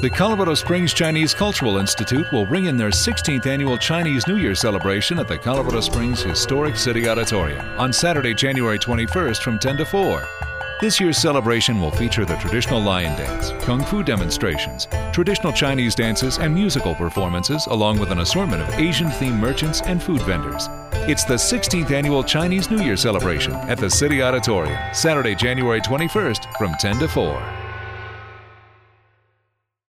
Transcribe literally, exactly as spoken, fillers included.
The Colorado Springs Chinese Cultural Institute will ring in their sixteenth annual Chinese New Year celebration at the Colorado Springs Historic City Auditorium on Saturday, January twenty-first from ten to four. This year's celebration will feature the traditional lion dance, kung fu demonstrations, traditional Chinese dances, and musical performances, along with an assortment of Asian-themed merchants and food vendors. It's the sixteenth annual Chinese New Year celebration at the City Auditorium, Saturday, January twenty-first from ten to four.